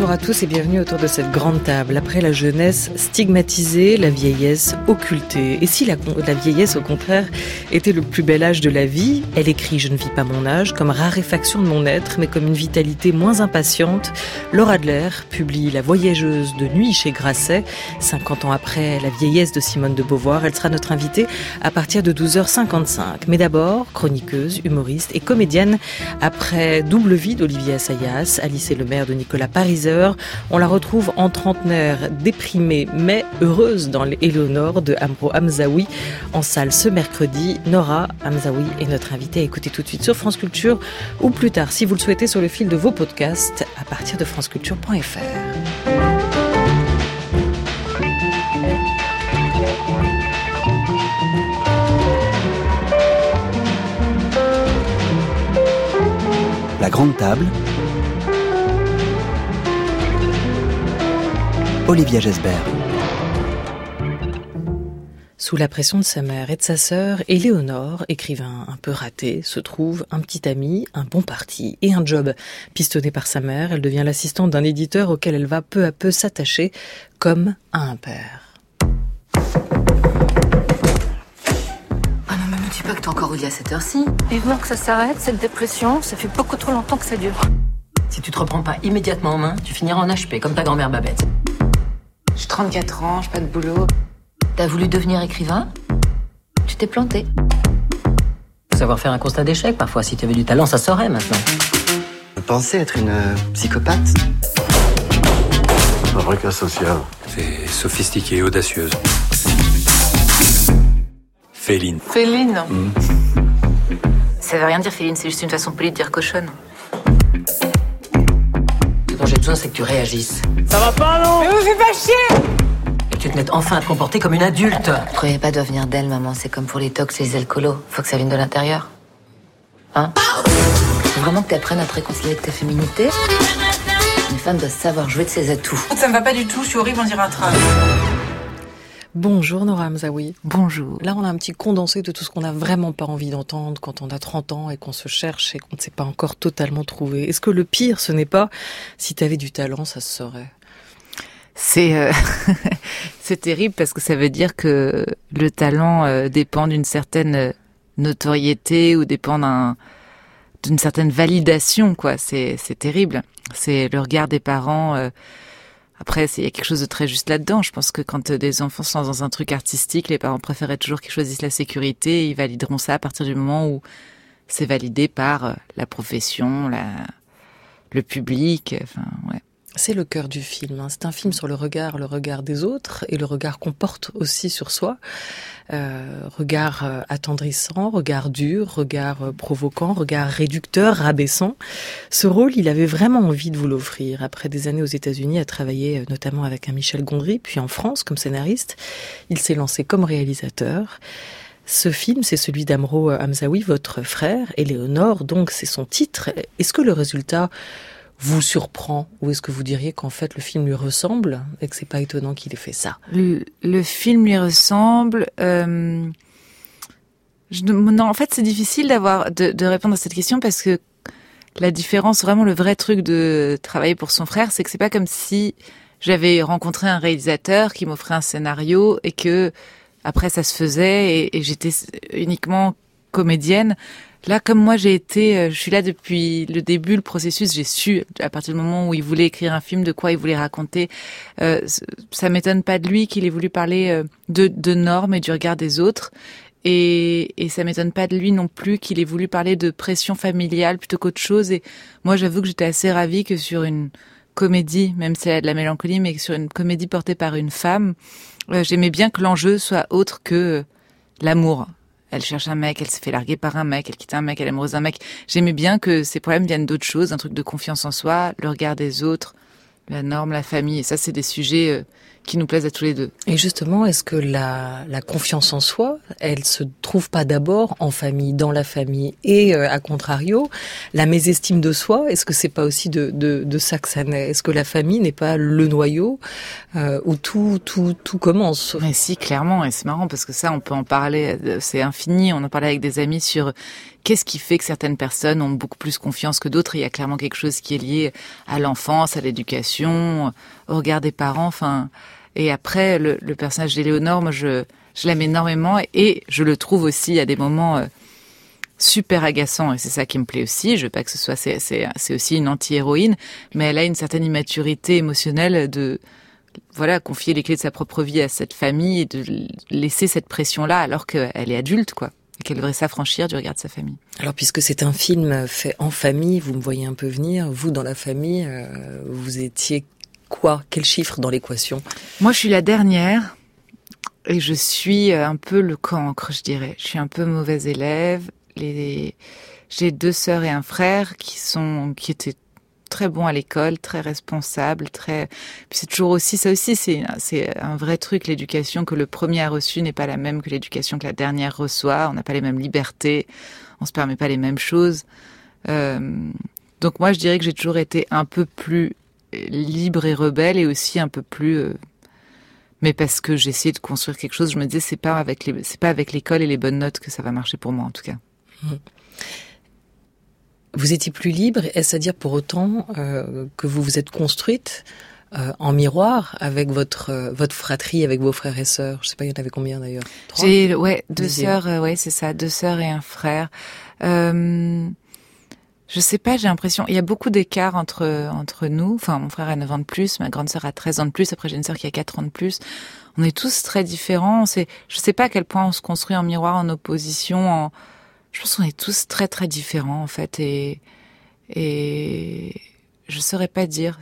Bonjour à tous et bienvenue autour de cette grande table. Après la jeunesse stigmatisée, la vieillesse occultée. Et si la vieillesse, au contraire, était le plus bel âge de la vie, elle écrit « Je ne vis pas mon âge » comme raréfaction de mon être, mais comme une vitalité moins impatiente. Laura Adler publie La voyageuse de nuit chez Grasset. 50 ans après la vieillesse de Simone de Beauvoir, elle sera notre invitée à partir de 12h55. Mais d'abord, chroniqueuse, humoriste et comédienne. Après Double vie d'Olivier Assayas, Alice et le maire de Nicolas Pariseur, on la retrouve en trentenaire, déprimée mais heureuse dans Éléonore de Amro Hamzaoui en salle ce mercredi. Nora Hamzaoui est notre invitée à écouter tout de suite sur France Culture ou plus tard, si vous le souhaitez, sur le fil de vos podcasts à partir de franceculture.fr. La grande table. Olivia Gesbert. Sous la pression de sa mère et de sa sœur, Éléonore, écrivain un peu raté, se trouve un petit ami, un bon parti et un job. Pistonnée par sa mère, elle devient l'assistante d'un éditeur auquel elle va peu à peu s'attacher comme à un père. Ah non, mais me dis pas que t'es encore au lit à cette heure-ci. Vivement que ça s'arrête, cette dépression, ça fait beaucoup trop longtemps que ça dure. Si tu te reprends pas immédiatement en main, tu finiras en HP, comme ta grand-mère Babette. J'ai 34 ans, j'ai pas de boulot. T'as voulu devenir écrivain? Tu t'es planté. Faut savoir faire un constat d'échec, parfois. Si tu avais du talent, ça saurait maintenant. Vous pensez être une psychopathe? Un vrai cas social. C'est sophistiqué et audacieuse. Féline. Féline. Ça veut rien dire, Féline, c'est juste une façon polie de dire cochonne. Ce dont j'ai besoin, c'est que tu réagisses. Ça va pas, non? Mais vous faites pas chier! Et que tu te mettes enfin à te comporter comme une adulte. Vous croyez pas doit venir d'elle, maman. C'est comme pour les tox et les alcoolos. Faut que ça vienne de l'intérieur. Hein? Faut vraiment que t'apprennes à te réconcilier avec ta féminité. Une femme doit savoir jouer de ses atouts. Ça me va pas du tout, je suis horrible, on dirait un train. Bonjour Nora Hamzaoui. Bonjour. Là, on a un petit condensé de tout ce qu'on n'a vraiment pas envie d'entendre quand on a 30 ans et qu'on se cherche et qu'on ne s'est pas encore totalement trouvé. Est-ce que le pire, ce n'est pas si tu avais du talent, ça se saurait? C'est terrible parce que ça veut dire que le talent dépend d'une certaine notoriété ou dépend d'une certaine validation, quoi. C'est terrible. C'est le regard des parents. Après, il y a quelque chose de très juste là-dedans. Je pense que quand des enfants sont dans un truc artistique, les parents préfèrent toujours qu'ils choisissent la sécurité. Et ils valideront ça à partir du moment où c'est validé par la profession, le public. Enfin, ouais. C'est le cœur du film. C'est un film sur le regard des autres et le regard qu'on porte aussi sur soi. Regard attendrissant, regard dur, regard provoquant, regard réducteur, rabaissant. Ce rôle, il avait vraiment envie de vous l'offrir. Après des années aux États-Unis à travailler notamment avec un Michel Gondry, puis en France comme scénariste, il s'est lancé comme réalisateur. Ce film, c'est celui d'Amro Hamzaoui, votre frère, Éléonore, donc c'est son titre. Est-ce que le résultat vous surprend, ou est-ce que vous diriez qu'en fait le film lui ressemble et que c'est pas étonnant qu'il ait fait ça? Le film lui ressemble. Non, en fait, c'est difficile de répondre à cette question parce que la différence, vraiment le vrai truc de travailler pour son frère, c'est que c'est pas comme si j'avais rencontré un réalisateur qui m'offrait un scénario et que après ça se faisait et j'étais uniquement comédienne. Là, comme moi, je suis là depuis le début, le processus, j'ai su, à partir du moment où il voulait écrire un film, de quoi il voulait raconter. Ça m'étonne pas de lui qu'il ait voulu parler de normes et du regard des autres. Et ça m'étonne pas de lui non plus qu'il ait voulu parler de pression familiale plutôt qu'autre chose. Et moi, j'avoue que j'étais assez ravie que sur une comédie, même si elle a de la mélancolie, mais que sur une comédie portée par une femme, j'aimais bien que l'enjeu soit autre que l'amour. Elle cherche un mec, elle se fait larguer par un mec, elle quitte un mec, elle est amoureuse d'un mec. J'aimais bien que ces problèmes viennent d'autres choses, un truc de confiance en soi, le regard des autres, la norme, la famille. Et ça, c'est des sujets qui nous plaisent à tous les deux. Et justement, est-ce que la confiance en soi, elle se trouve pas d'abord en famille, dans la famille, et à contrario, la mésestime de soi, est-ce que c'est pas aussi de ça que ça naît? Est-ce que la famille n'est pas le noyau où tout commence? Mais si, clairement, et c'est marrant parce que ça, on peut en parler, c'est infini, on en parlait avec des amis sur qu'est-ce qui fait que certaines personnes ont beaucoup plus confiance que d'autres. Il y a clairement quelque chose qui est lié à l'enfance, à l'éducation, au regard des parents, enfin... Et après, le personnage d'Éléonore, moi, je l'aime énormément et je le trouve aussi à des moments super agaçants. Et c'est ça qui me plaît aussi. Je veux pas que ce soit, c'est aussi une anti-héroïne, mais elle a une certaine immaturité émotionnelle de, voilà, confier les clés de sa propre vie à cette famille et de laisser cette pression-là alors qu'elle est adulte, quoi. Et qu'elle devrait s'affranchir du regard de sa famille. Alors, puisque c'est un film fait en famille, vous me voyez un peu venir, vous, dans la famille, vous étiez quoi? Quel chiffre dans l'équation? Moi, je suis la dernière et je suis un peu le cancre, je dirais. Je suis un peu mauvaise élève. J'ai 2 sœurs et un frère qui étaient très bons à l'école, très responsables, Puis c'est toujours aussi, ça aussi, c'est un vrai truc, l'éducation que le premier a reçu n'est pas la même que l'éducation que la dernière reçoit. On n'a pas les mêmes libertés, on se permet pas les mêmes choses. Donc moi, je dirais que j'ai toujours été un peu plus libre et rebelle et aussi un peu plus mais parce que j'ai essayé de construire quelque chose, je me disais c'est pas avec l'école et les bonnes notes que ça va marcher pour moi en tout cas. Vous étiez plus libre, est-ce à dire pour autant que vous vous êtes construite en miroir avec votre fratrie, avec vos frères et sœurs? Je sais pas, il y en avait combien d'ailleurs? 3? J'ai 2 sœurs, c'est ça, 2 sœurs et un frère. Je sais pas, j'ai l'impression, il y a beaucoup d'écart entre nous. Enfin, mon frère a 9 ans de plus, ma grande sœur a 13 ans de plus, après j'ai une sœur qui a 4 ans de plus. On est tous très différents. Je sais pas à quel point on se construit en miroir, en opposition, je pense qu'on est tous très très différents, en fait, et je saurais pas dire,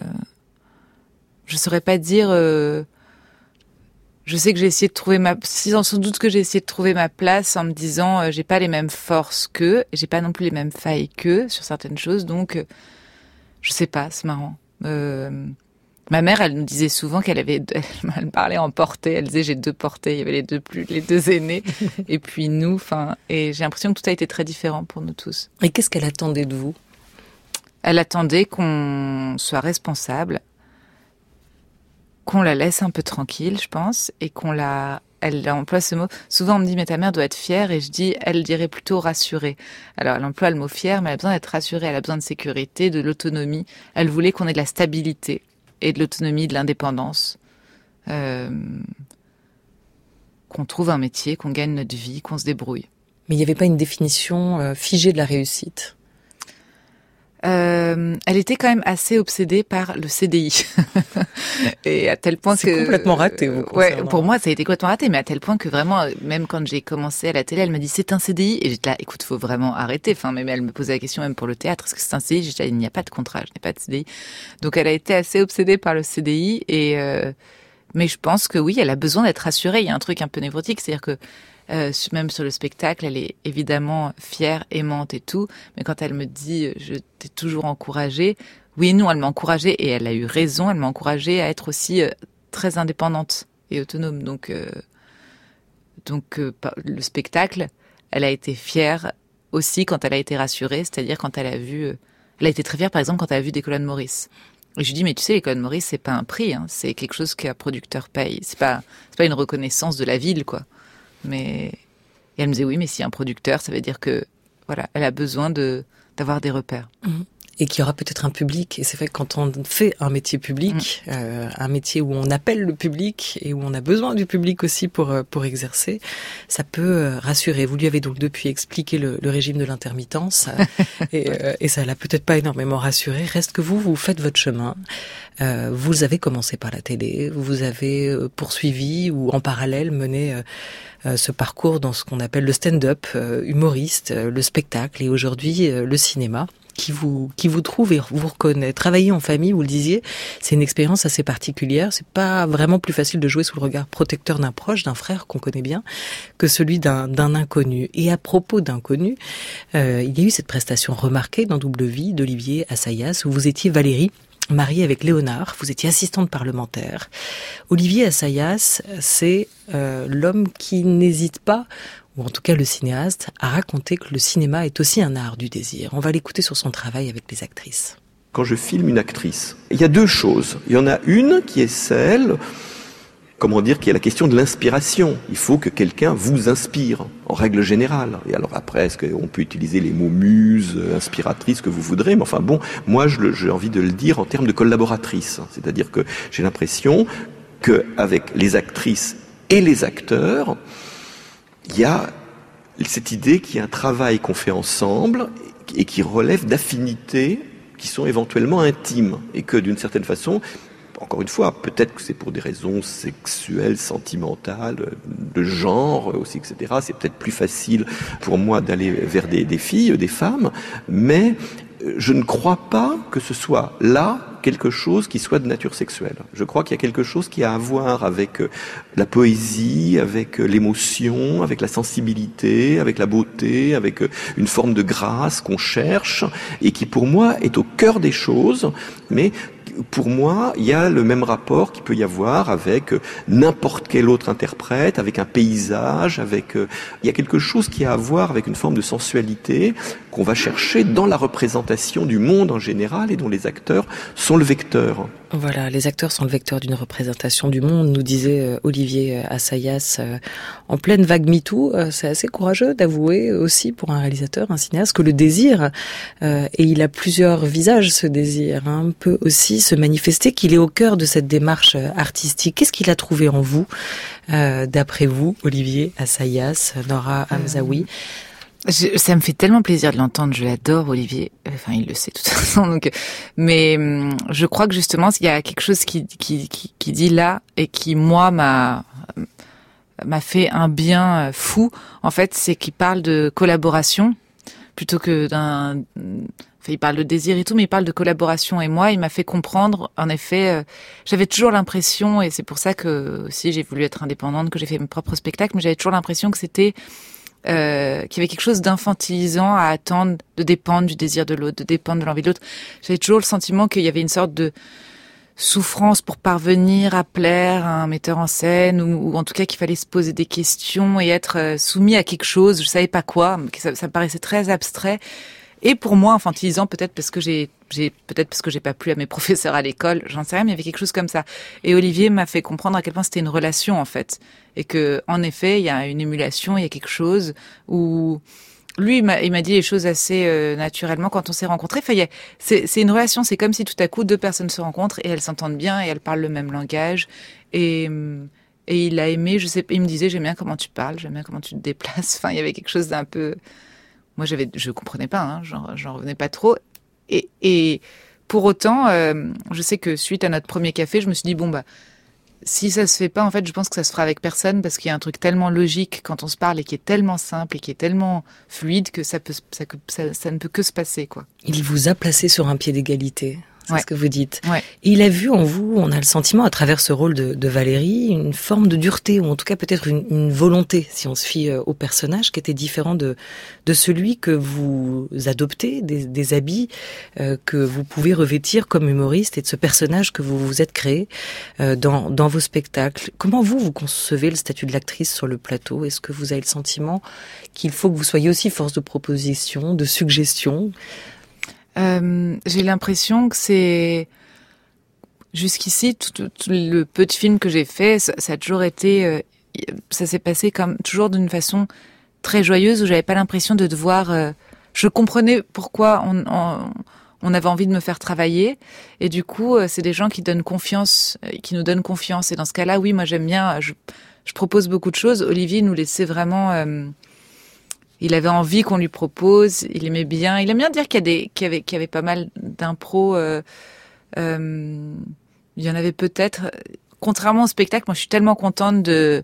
je sais que j'ai essayé de trouver sans doute que j'ai essayé de trouver ma place en me disant j'ai pas les mêmes forces qu'eux, et j'ai pas non plus les mêmes failles qu'eux sur certaines choses, donc je sais pas, c'est marrant. Ma mère, elle nous disait souvent elle parlait en portée, elle disait j'ai 2 portées, il y avait les deux aînés, et puis nous, et j'ai l'impression que tout a été très différent pour nous tous. Et qu'est-ce qu'elle attendait de vous? Elle attendait qu'on soit responsable, qu'on la laisse un peu tranquille, je pense, et elle emploie ce mot. Souvent, on me dit, mais ta mère doit être fière, et je dis, elle dirait plutôt rassurée. Alors, elle emploie le mot fière, mais elle a besoin d'être rassurée, elle a besoin de sécurité, de l'autonomie. Elle voulait qu'on ait de la stabilité et de l'autonomie, de l'indépendance. Qu'on trouve un métier, qu'on gagne notre vie, qu'on se débrouille. Mais il n'y avait pas une définition figée de la réussite? Elle était quand même assez obsédée par le CDI. Et à tel point que... C'est complètement raté, vous concernant. Ouais, pour moi, ça a été complètement raté, mais à tel point que vraiment, même quand j'ai commencé à la télé, elle m'a dit, c'est un CDI. Et j'étais là, écoute, faut vraiment arrêter. Enfin, même elle me posait la question, même pour le théâtre, est-ce que c'est un CDI? J'étais là, il n'y a pas de contrat, je n'ai pas de CDI. Donc elle a été assez obsédée par le CDI mais je pense que oui, elle a besoin d'être rassurée. Il y a un truc un peu névrotique, c'est-à-dire que même sur le spectacle, elle est évidemment fière, aimante et tout, mais quand elle me dit je t'ai toujours encouragée, oui et non, elle m'a encouragée et elle a eu raison, elle m'a encouragée à être aussi très indépendante et autonome. Donc le spectacle, elle a été fière aussi quand elle a été rassurée, c'est-à-dire quand elle a vu, elle a été très fière par exemple quand elle a vu des colonnes Maurice. Et je lui dis, mais tu sais, les colonnes Maurice, c'est pas un prix, hein, c'est quelque chose qu'un producteur paye, c'est pas une reconnaissance de la ville, quoi. Et elle me disait, oui, mais si un producteur, ça veut dire que, voilà, elle a besoin d'avoir des repères. Et qu'il y aura peut-être un public. Et c'est vrai que quand on fait un métier public, un métier où on appelle le public et où on a besoin du public aussi pour exercer, ça peut rassurer. Vous lui avez donc depuis expliqué le régime de l'intermittence et ça l'a peut-être pas énormément rassuré. Reste que vous faites votre chemin. Vous avez commencé par la télé, vous avez poursuivi ou en parallèle mené ce parcours dans ce qu'on appelle le stand-up, humoriste, le spectacle et aujourd'hui le cinéma. Qui vous trouve et vous reconnaît. Travailler en famille, vous le disiez, c'est une expérience assez particulière. C'est pas vraiment plus facile de jouer sous le regard protecteur d'un proche, d'un frère qu'on connaît bien, que celui d'un inconnu. Et à propos d'inconnu, il y a eu cette prestation remarquée dans Double Vie d'Olivier Assayas où vous étiez Valérie, mariée avec Léonard, vous étiez assistante parlementaire. Olivier Assayas, c'est l'homme qui n'hésite pas, ou en tout cas le cinéaste, à raconter que le cinéma est aussi un art du désir. On va l'écouter sur son travail avec les actrices. Quand je filme une actrice, il y a deux choses. Il y en a une qui est celle, qui est la question de l'inspiration. Il faut que quelqu'un vous inspire, en règle générale. Et alors après, est-ce qu'on peut utiliser les mots muse, inspiratrice, que vous voudrez, mais enfin bon, moi j'ai envie de le dire en termes de collaboratrice. C'est-à-dire que j'ai l'impression qu'avec les actrices et les acteurs, il y a cette idée qu'il y a un travail qu'on fait ensemble et qui relève d'affinités qui sont éventuellement intimes et que d'une certaine façon, encore une fois, peut-être que c'est pour des raisons sexuelles, sentimentales, de genre aussi, etc. C'est peut-être plus facile pour moi d'aller vers des filles, des femmes, mais je ne crois pas que ce soit là quelque chose qui soit de nature sexuelle. Je crois qu'il y a quelque chose qui a à voir avec la poésie, avec l'émotion, avec la sensibilité, avec la beauté, avec une forme de grâce qu'on cherche et qui pour moi est au cœur des choses, mais pour moi, il y a le même rapport qu'il peut y avoir avec n'importe quel autre interprète, avec un paysage, il y a quelque chose qui a à voir avec une forme de sensualité qu'on va chercher dans la représentation du monde en général et dont les acteurs sont le vecteur. Voilà, les acteurs sont le vecteur d'une représentation du monde, nous disait Olivier Assayas en pleine vague MeToo. C'est assez courageux d'avouer aussi pour un réalisateur, un cinéaste, que le désir, et il a plusieurs visages ce désir, peut aussi se manifester, qu'il est au cœur de cette démarche artistique. Qu'est-ce qu'il a trouvé en vous, d'après vous, Olivier Assayas, Nora Hamzaoui? Ça me fait tellement plaisir de l'entendre, je l'adore Olivier, enfin il le sait de toute façon, donc, mais je crois que justement il y a quelque chose qui dit là et qui moi m'a fait un bien fou, en fait, c'est qu'il parle de collaboration plutôt que il parle de désir et tout, mais il parle de collaboration. Et moi, il m'a fait comprendre, en effet, j'avais toujours l'impression, et c'est pour ça que aussi j'ai voulu être indépendante, que j'ai fait mes propres spectacles, mais j'avais toujours l'impression que c'était qu'il y avait quelque chose d'infantilisant à attendre de dépendre du désir de l'autre, de dépendre de l'envie de l'autre. J'avais toujours le sentiment qu'il y avait une sorte de souffrance pour parvenir à plaire à un metteur en scène, ou en tout cas qu'il fallait se poser des questions et être soumis à quelque chose, je savais pas quoi, mais ça me paraissait très abstrait. Et pour moi, infantilisant, peut-être parce que j'ai pas plu à mes professeurs à l'école, j'en sais rien, mais il y avait quelque chose comme ça. Et Olivier m'a fait comprendre à quel point c'était une relation, en fait. Et que, en effet, il y a une émulation, il y a quelque chose où, lui, il m'a dit les choses assez naturellement quand on s'est rencontrés. Enfin, c'est une relation, c'est comme si tout à coup deux personnes se rencontrent et elles s'entendent bien et elles parlent le même langage. Et il a aimé, il me disait, j'aime bien comment tu parles, j'aime bien comment tu te déplaces. Enfin, il y avait quelque chose d'un peu... Moi, je comprenais pas, j'en revenais pas trop. Et pour autant, je sais que suite à notre premier café, je me suis dit, si ça se fait pas, en fait, je pense que ça se fera avec personne, parce qu'il y a un truc tellement logique quand on se parle et qui est tellement simple et qui est tellement fluide que ça ne peut que se passer, quoi. Il vous a placé sur un pied d'égalité. C'est ce que vous dites. Ouais. Et il a vu en vous, on a le sentiment, à travers ce rôle de Valérie, une forme de dureté, ou en tout cas peut-être une volonté, si on se fie au personnage, qui était différent de celui que vous adoptez, des habits que vous pouvez revêtir comme humoriste, et de ce personnage que vous vous êtes créé dans vos spectacles. Comment vous concevez le statut de l'actrice sur le plateau? Est-ce que vous avez le sentiment qu'il faut que vous soyez aussi force de proposition, de suggestion? J'ai l'impression que c'est jusqu'ici tout le peu de films que j'ai fait, ça a toujours été, ça s'est passé comme toujours d'une façon très joyeuse, où j'avais pas l'impression de devoir. Je comprenais pourquoi on avait envie de me faire travailler, et du coup c'est des gens qui donnent confiance, qui nous donnent confiance. Et dans ce cas-là, oui, moi j'aime bien. Je propose beaucoup de choses. Olivier nous laissait vraiment. Il avait envie qu'on lui propose, il aimait bien dire qu'il y avait pas mal d'impro. Il y en avait peut-être. Contrairement au spectacle, moi je suis tellement contente de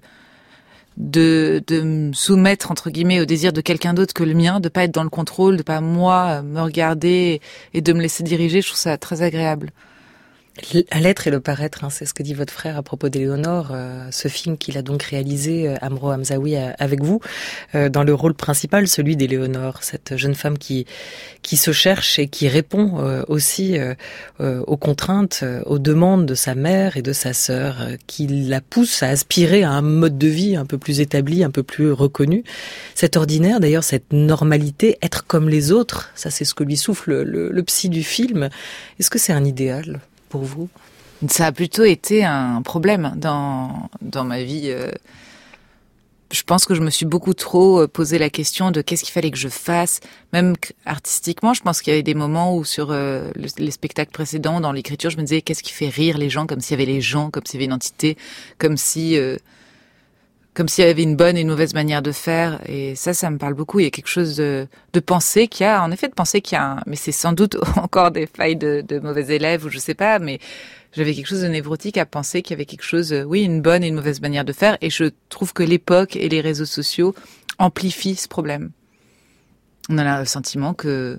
me soumettre entre guillemets au désir de quelqu'un d'autre que le mien, de pas être dans le contrôle, de pas moi me regarder et de me laisser diriger. Je trouve ça très agréable. À l'être et le paraître, c'est ce que dit votre frère à propos d'Éléonore, ce film qu'il a donc réalisé, Amro Hamzaoui, avec vous, dans le rôle principal, celui d'Éléonore, cette jeune femme qui se cherche et qui répond aussi aux contraintes, aux demandes de sa mère et de sa sœur, qui la poussent à aspirer à un mode de vie un peu plus établi, un peu plus reconnu. Cet ordinaire, d'ailleurs, cette normalité, être comme les autres, ça c'est ce que lui souffle le psy du film. Est-ce que c'est un idéal pour vous? Ça a plutôt été un problème dans ma vie. Je pense que je me suis beaucoup trop posé la question de qu'est-ce qu'il fallait que je fasse. Même artistiquement, je pense qu'il y avait des moments où sur les spectacles précédents, dans l'écriture, je me disais qu'est-ce qui fait rire les gens, comme s'il y avait les gens, comme s'il y avait une entité, comme s'il y avait une bonne et une mauvaise manière de faire. Et ça me parle beaucoup. Il y a quelque chose de penser qu'il y a, en effet, mais c'est sans doute encore des failles de mauvais élèves ou je sais pas, mais j'avais quelque chose de névrotique à penser qu'il y avait quelque chose, une bonne et une mauvaise manière de faire. Et je trouve que l'époque et les réseaux sociaux amplifient ce problème. On a le sentiment que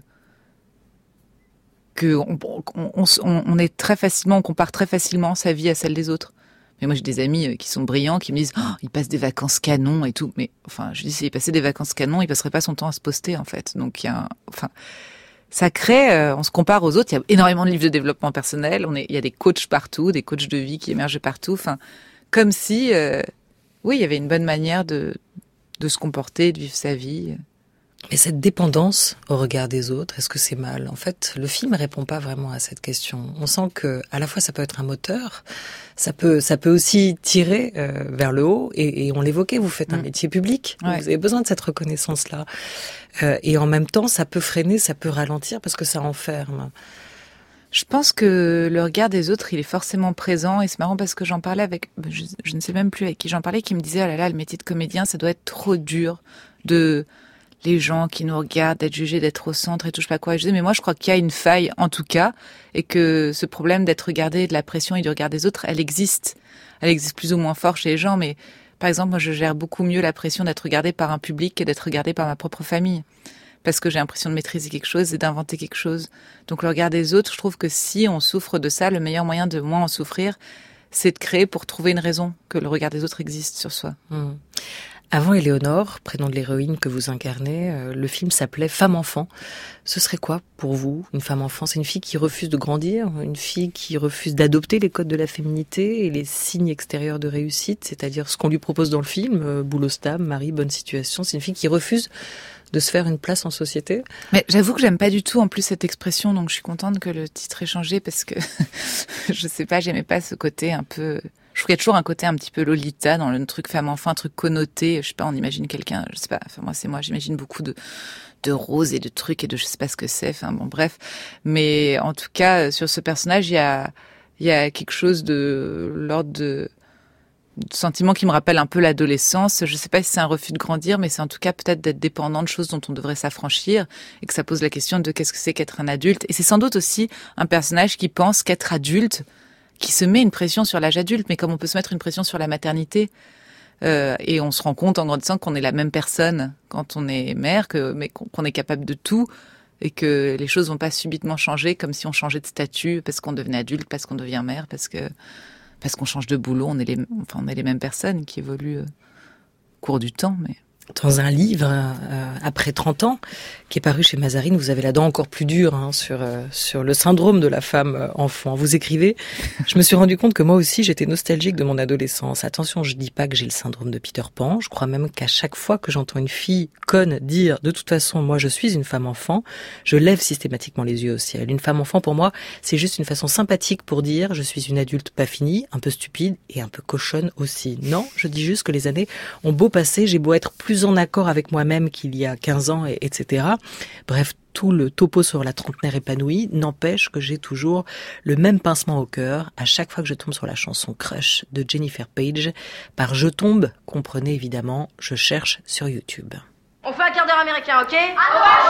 on est très facilement, on compare très facilement sa vie à celle des autres. Mais moi, j'ai des amis qui sont brillants, qui me disent « il passe des vacances canon et tout ». Mais enfin, je dis, s'il passait des vacances canon, il passerait pas son temps à se poster, en fait. Donc, ça crée, on se compare aux autres. Il y a énormément de livres de développement personnel. Il y a des coachs partout, des coachs de vie qui émergent partout. Enfin, comme si, il y avait une bonne manière de se comporter, de vivre sa vie. Mais cette dépendance au regard des autres, est-ce que c'est mal? En fait, le film répond pas vraiment à cette question. On sent que, à la fois, ça peut être un moteur, ça peut aussi tirer vers le haut. Et on l'évoquait, vous faites un métier public, ouais. Vous avez besoin de cette reconnaissance-là. Et en même temps, ça peut freiner, ça peut ralentir parce que ça enferme. Je pense que le regard des autres, il est forcément présent. Et c'est marrant parce que j'en parlais avec, je ne sais même plus avec qui j'en parlais, qui me disait, oh là là, le métier de comédien, ça doit être trop dur les gens qui nous regardent, d'être jugés, d'être au centre et tout, je sais pas quoi. Et je disais, mais moi, je crois qu'il y a une faille, en tout cas, et que ce problème d'être regardé, de la pression et du regard des autres, elle existe. Elle existe plus ou moins fort chez les gens, mais par exemple, moi, je gère beaucoup mieux la pression d'être regardée par un public que d'être regardée par ma propre famille. Parce que j'ai l'impression de maîtriser quelque chose et d'inventer quelque chose. Donc, le regard des autres, je trouve que si on souffre de ça, le meilleur moyen de moins en souffrir, c'est de créer pour trouver une raison que le regard des autres existe sur soi. Avant Éléonore, prénom de l'héroïne que vous incarnez, le film s'appelait Femme-enfant. Ce serait quoi pour vous, une femme-enfant? C'est une fille qui refuse de grandir, une fille qui refuse d'adopter les codes de la féminité et les signes extérieurs de réussite, c'est-à-dire ce qu'on lui propose dans le film, boulot stable, mari, bonne situation. C'est une fille qui refuse de se faire une place en société. Mais j'avoue que j'aime pas du tout en plus cette expression, donc je suis contente que le titre ait changé parce que je sais pas, j'aimais pas ce côté un peu... Je trouve qu'il y a toujours un côté un petit peu Lolita dans le truc femme-enfant, un truc connoté. Je sais pas, on imagine quelqu'un, je sais pas, enfin moi, j'imagine beaucoup de roses et de trucs et de je sais pas ce que c'est, enfin bon, bref. Mais en tout cas, sur ce personnage, il y a quelque chose de l'ordre de sentiment qui me rappelle un peu l'adolescence. Je sais pas si c'est un refus de grandir, mais c'est en tout cas peut-être d'être dépendant de choses dont on devrait s'affranchir et que ça pose la question de qu'est-ce que c'est qu'être un adulte. Et c'est sans doute aussi un personnage qui pense qu'être adulte, qui se met une pression sur l'âge adulte, mais comme on peut se mettre une pression sur la maternité. Et on se rend compte en grandissant qu'on est la même personne quand on est mère, mais qu'on est capable de tout et que les choses vont pas subitement changer comme si on changeait de statut parce qu'on devenait adulte, parce qu'on devient mère, parce qu'on change de boulot. On est les mêmes personnes qui évoluent au cours du temps, mais... Dans un livre, après 30 ans, qui est paru chez Mazarine, vous avez la dent encore plus dure sur le syndrome de la femme enfant. Vous écrivez « Je me suis rendu compte que moi aussi, j'étais nostalgique de mon adolescence. Attention, je dis pas que j'ai le syndrome de Peter Pan. Je crois même qu'à chaque fois que j'entends une fille conne dire « De toute façon, moi, je suis une femme enfant », je lève systématiquement les yeux au ciel. Une femme enfant, pour moi, c'est juste une façon sympathique pour dire « Je suis une adulte pas finie, un peu stupide et un peu cochonne aussi ». Non, je dis juste que les années ont beau passer, j'ai beau être plus en accord avec moi-même qu'il y a 15 ans, etc. Bref, tout le topo sur la trentenaire épanouie n'empêche que j'ai toujours le même pincement au cœur à chaque fois que je tombe sur la chanson Crush de Jennifer Page. Par Je tombe, comprenez évidemment, je cherche sur YouTube. On fait un quart d'heure américain, ok? Si,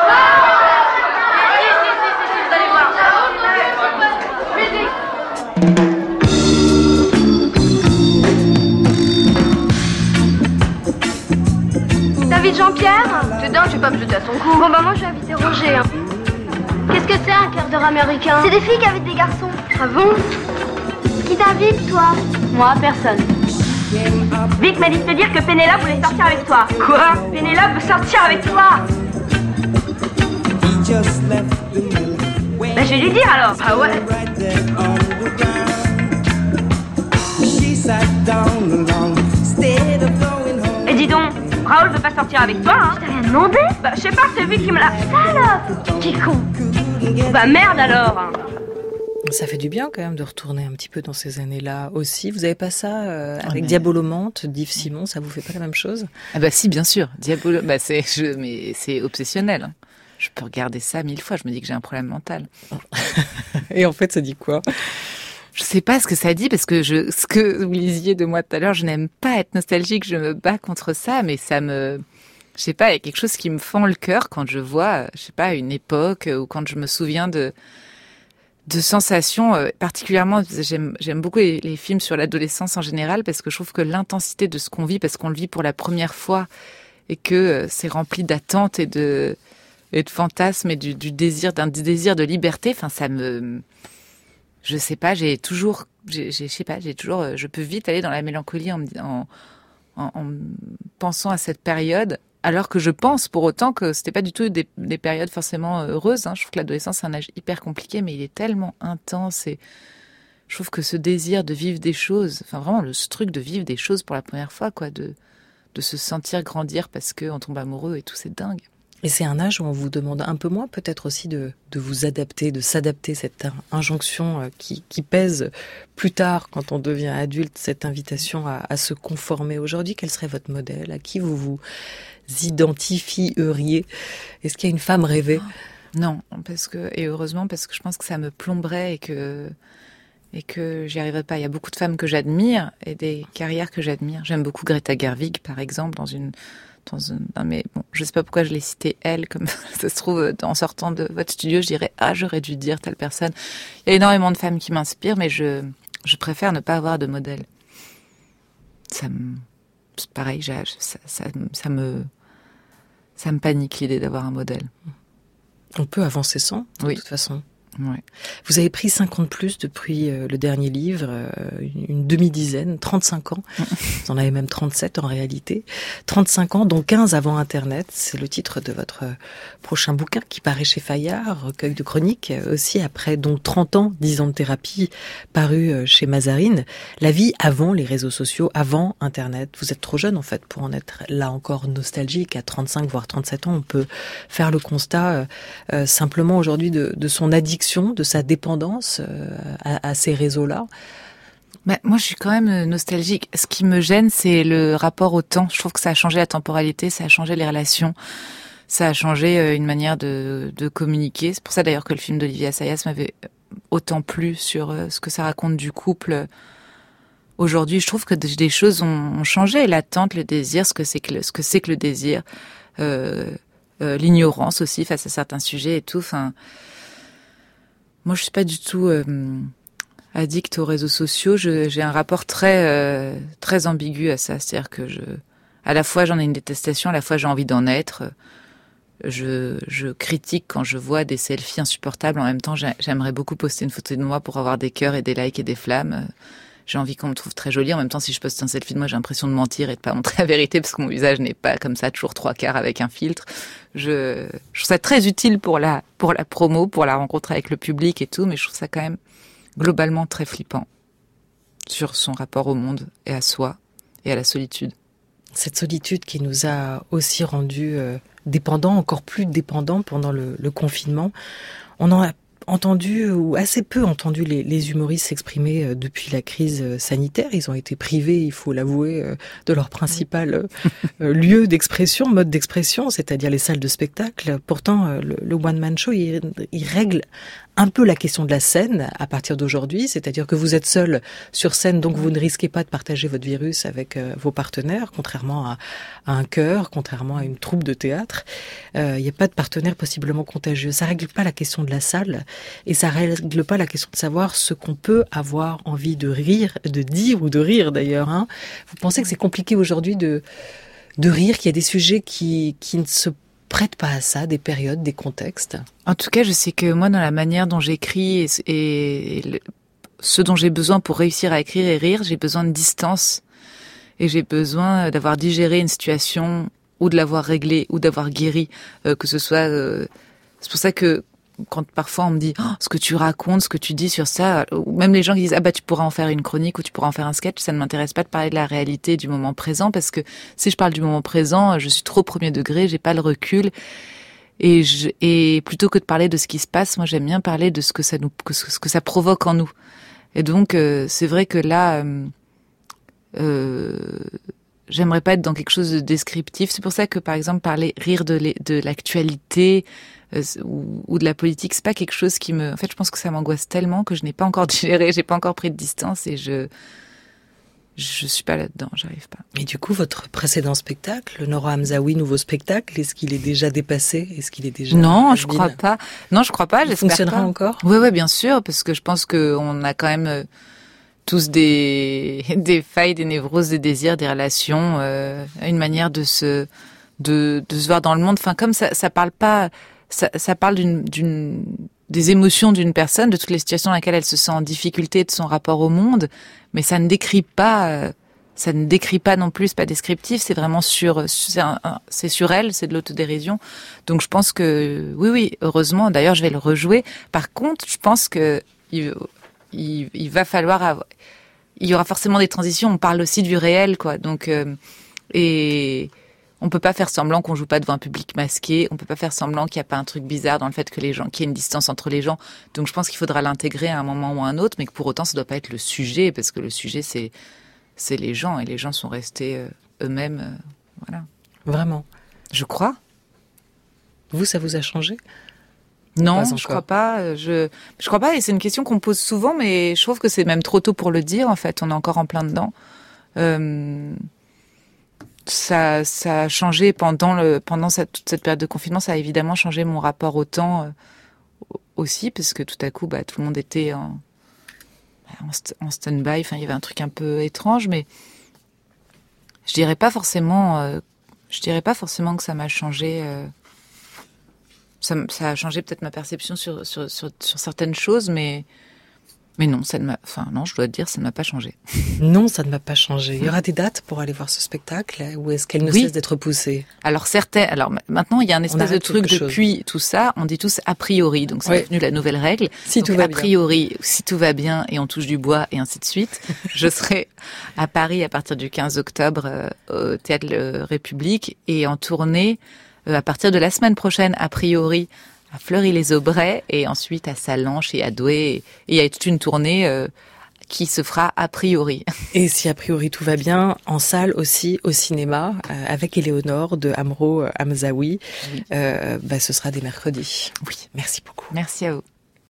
vous allez voir. Musique. T'invites Jean-Pierre? C'est dingue, je vais pas me jeter à son cou. Bon bah moi je vais inviter Roger. Qu'est-ce que c'est un quart d'heure américain? C'est des filles qui invitent des garçons. Ah bon? t'invite, toi? Moi, personne. Vic m'a dit de te dire que Pénélope voulait sortir avec toi. Quoi? Pénélope veut sortir avec toi? Ben, je vais lui dire alors. Ah ouais. Et dis donc, Raoul veut pas sortir avec toi, hein? Je t'ai rien demandé? Bah, je sais pas, c'est lui qui me l'a... Salope! Qui con! Bah, merde alors! Ça fait du bien quand même de retourner un petit peu dans ces années-là aussi. Vous avez pas ça avec Diabolomante, d'Yves Simon, ça vous fait pas la même chose? Ah bah si, bien sûr. Mais c'est obsessionnel. Hein. Je peux regarder ça 1000 fois, je me dis que j'ai un problème mental. Et en fait, ça dit quoi? Je sais pas ce que ça dit, parce que ce que vous lisiez de moi tout à l'heure, je n'aime pas être nostalgique, je me bats contre ça, mais ça me... Je sais pas, il y a quelque chose qui me fend le cœur quand je vois, je sais pas, une époque, ou quand je me souviens de sensations, particulièrement, j'aime beaucoup les films sur l'adolescence en général, parce que je trouve que l'intensité de ce qu'on vit, parce qu'on le vit pour la première fois, et que c'est rempli d'attentes et de fantasmes et du désir, d'un désir de liberté, enfin, ça me... Je sais pas, je peux vite aller dans la mélancolie en pensant à cette période, alors que je pense pour autant que c'était pas du tout des périodes forcément heureuses. Hein. Je trouve que l'adolescence, c'est un âge hyper compliqué, mais il est tellement intense, et je trouve que ce désir de vivre des choses, enfin vraiment ce truc de vivre des choses pour la première fois, quoi, de se sentir grandir parce qu'on tombe amoureux et tout, c'est dingue. Et c'est un âge où on vous demande un peu moins peut-être aussi de vous adapter, de s'adapter, cette injonction qui pèse plus tard quand on devient adulte, cette invitation à se conformer. Aujourd'hui, quel serait votre modèle? À qui vous identifieriez? Est-ce qu'il y a une femme rêvée? Non, et heureusement, parce que je pense que ça me plomberait et que j'y arriverais pas. Il y a beaucoup de femmes que j'admire et des carrières que j'admire. J'aime beaucoup Greta Gerwig, par exemple, mais bon, je sais pas pourquoi je l'ai citée elle, comme ça se trouve, en sortant de votre studio, je dirais, j'aurais dû dire telle personne. Il y a énormément de femmes qui m'inspirent, mais je préfère ne pas avoir de modèle. C'est pareil, ça me panique l'idée d'avoir un modèle. On peut avancer sans, de toute façon. Ouais. Vous avez pris 50 plus depuis le dernier livre, une demi-dizaine, 35 ans. Vous en avez même 37 en réalité. 35 ans, dont 15 avant Internet. C'est le titre de votre prochain bouquin qui paraît chez Fayard, recueil de chroniques. Aussi après donc 30 ans, 10 ans de thérapie, paru chez Mazarine. La vie avant les réseaux sociaux, avant Internet. Vous êtes trop jeune en fait pour en être là encore nostalgique. À 35 voire 37 ans, on peut faire le constat simplement aujourd'hui de son addiction, de sa dépendance à ces réseaux-là. Bah, moi, je suis quand même nostalgique. Ce qui me gêne, c'est le rapport au temps. Je trouve que ça a changé la temporalité, ça a changé les relations, ça a changé une manière de communiquer. C'est pour ça d'ailleurs que le film d'Olivier Assayas m'avait autant plu sur ce que ça raconte du couple. Aujourd'hui, je trouve que des choses ont changé. L'attente, le désir, ce que c'est que le désir, l'ignorance aussi face à certains sujets et tout. Enfin, moi, je suis pas du tout addict aux réseaux sociaux. J'ai un rapport très très ambigu à ça. C'est-à-dire que à la fois j'en ai une détestation, à la fois j'ai envie d'en être. Je critique quand je vois des selfies insupportables. En même temps, j'aimerais beaucoup poster une photo de moi pour avoir des cœurs et des likes et des flammes. J'ai envie qu'on me trouve très jolie. En même temps, si je poste un selfie de moi, j'ai l'impression de mentir et de pas montrer la vérité parce que mon visage n'est pas comme ça, toujours 3/4 avec un filtre. Je trouve ça très utile pour la promo, pour la rencontre avec le public et tout, mais je trouve ça quand même globalement très flippant sur son rapport au monde et à soi et à la solitude. Cette solitude qui nous a aussi rendus dépendants, encore plus dépendants pendant le confinement. On en a entendu, ou assez peu entendu, les humoristes s'exprimer depuis la crise sanitaire. Ils ont été privés, il faut l'avouer, de leur principal lieu d'expression, mode d'expression, c'est-à-dire les salles de spectacle. Pourtant, le one-man show, il règle un peu la question de la scène à partir d'aujourd'hui, c'est-à-dire que vous êtes seul sur scène, donc vous ne risquez pas de partager votre virus avec vos partenaires, contrairement à un chœur, contrairement à une troupe de théâtre. Il n'y a pas de partenaire possiblement contagieux. Ça règle pas la question de la salle et ça règle pas la question de savoir ce qu'on peut avoir envie de rire, de dire ou de rire d'ailleurs. Hein. Vous pensez que c'est compliqué aujourd'hui de rire, qu'il y a des sujets qui ne se prête pas à ça, des périodes, des contextes? En tout cas, je sais que moi, dans la manière dont j'écris et ce dont j'ai besoin pour réussir à écrire et rire, j'ai besoin de distance. Et j'ai besoin d'avoir digéré une situation, ou de l'avoir réglée, ou d'avoir guéri, que ce soit... c'est pour ça que quand parfois on me dit ce que tu racontes, ce que tu dis sur ça, ou même les gens qui disent tu pourras en faire une chronique ou tu pourras en faire un sketch, ça ne m'intéresse pas de parler de la réalité du moment présent, parce que si je parle du moment présent, je suis trop premier degré, j'ai pas le recul. Et plutôt que de parler de ce qui se passe, moi j'aime bien parler de ce que ça provoque en nous. Et donc c'est vrai que là j'aimerais pas être dans quelque chose de descriptif. C'est pour ça que par exemple rire de l'actualité ou de la politique, c'est pas quelque chose qui en fait je pense que ça m'angoisse tellement que je n'ai pas encore digéré, j'ai pas encore pris de distance et je suis pas là-dedans, j'arrive pas. Et du coup, votre précédent spectacle, le Nora Hamzaoui nouveau spectacle, est-ce qu'il est déjà dépassé? Est-ce qu'il est déjà Non, je crois pas. Non, je crois pas, il j'espère fonctionnera pas. encore? Ouais, bien sûr, parce que je pense que on a quand même tous des failles, des névroses, des désirs, des relations, une manière de se voir dans le monde. Enfin, comme ça parle pas, ça parle des émotions d'une personne, de toutes les situations dans lesquelles elle se sent en difficulté de son rapport au monde, mais ça ne décrit pas non plus, c'est pas descriptif, c'est vraiment c'est sur elle, c'est de l'autodérision. Donc je pense que oui, heureusement, d'ailleurs je vais le rejouer. Par contre, je pense que il va falloir il y aura forcément des transitions, on parle aussi du réel, quoi. Donc et on peut pas faire semblant qu'on joue pas devant un public masqué, on peut pas faire semblant qu'il y a pas un truc bizarre dans le fait que qu'il y ait une distance entre les gens. Donc je pense qu'il faudra l'intégrer à un moment ou à un autre, mais que pour autant ça doit pas être le sujet, parce que le sujet c'est les gens, et les gens sont restés eux-mêmes, voilà. Vraiment? Je crois. Vous, ça vous a changé? Non, je crois pas. Je crois pas, et c'est une question qu'on me pose souvent, mais je trouve que c'est même trop tôt pour le dire. En fait, on est encore en plein dedans. Ça a changé pendant toute cette période de confinement. Ça a évidemment changé mon rapport au temps aussi, parce que tout à coup, tout le monde était en stand-by. Enfin, il y avait un truc un peu étrange, mais je dirais pas forcément que ça m'a changé. Ça a changé peut-être ma perception sur certaines choses, mais non, non, je dois te dire, ça ne m'a pas changé. Non, ça ne m'a pas changé. Il y aura des dates pour aller voir ce spectacle, ou est-ce qu'elle ne cesse d'être poussée? Alors maintenant, il y a un espèce de truc depuis tout ça, on dit tous a priori, donc c'est devenu la nouvelle règle. Si donc, tout va bien. A priori, si tout va bien et on touche du bois et ainsi de suite, je serai à Paris à partir du 15 octobre au Théâtre République et en tournée à partir de la semaine prochaine, a priori, à Fleury-les-Aubrais et ensuite à Sallanches et à Douai. Et il y a toute une tournée qui se fera a priori. Et si a priori tout va bien, en salle aussi, au cinéma, avec Éléonore de Amro Hamzaoui, ce sera dès mercredi. Oui. Merci beaucoup. Merci à vous.